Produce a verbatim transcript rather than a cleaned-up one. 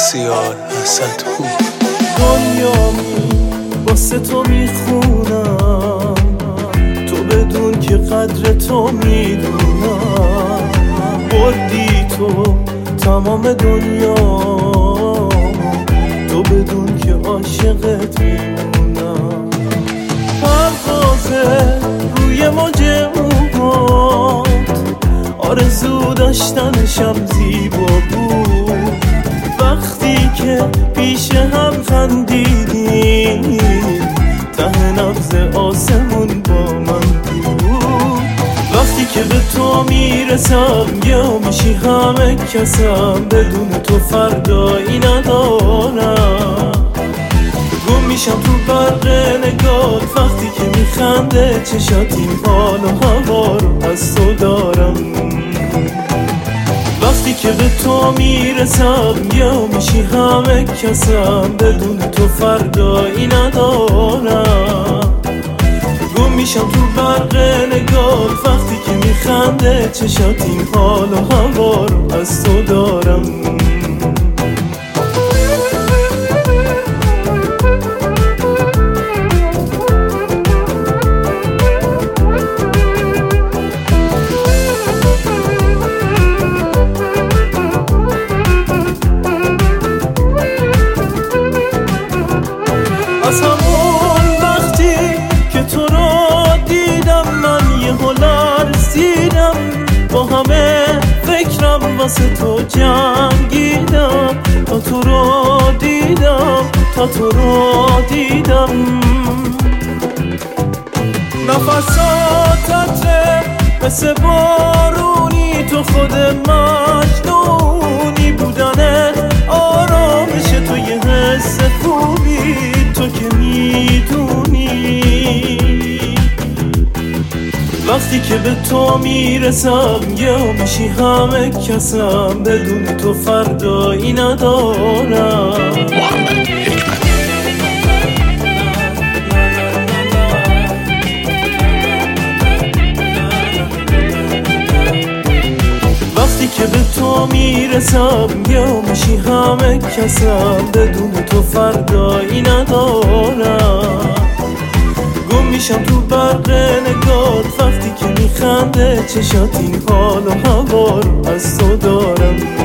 سیار حسد خوب دنیامی واسه تو میخونم، تو بدون که قدر تو میدونم. بردی تو تمام دنیا، تو بدون که عاشقت میمونم. پروازه روی موج موهات، آرزو داشتنشم زیبا بود. وقتی که پیش هم خندیدیم، ته نبض آسمون با من بود. وقتی که به تو میرسم یا میشی همه کسم، بدون تو فردایی ندارم. گم میشم تو برق نگات وقتی که میخنده چشات، این حال و هوا رو از تو دارم. وقتی که به تو میرسم یا میشی همه کسم، بدون تو فردایی ندارم. گم میشم تو برق نگات وقتی که میخنده چشات، این حال و هوا رو از تو دارم. از همون وقتی که تو رو دیدم، من یه هنر رسیدم. با همه فکرم واسه تو جنگیدم، تا تو رو دیدم، تا تو رو دیدم. نفسات عطره مثل بارونی، تو خود مجنونی. بودنت آرامش تو یه حس خوبی، تو که میدونی. وقتی که به تو میرسم یا میشی همه کسم، بدون تو فردایی ندارم. محمد حکمت وقتی که به تو میرسم یا میشی همه کسم، بدون تو فردایی ندارم. گم میشم تو برق نگات وقتی که میخنده چشات، این حال و هوا رو از تو دارم.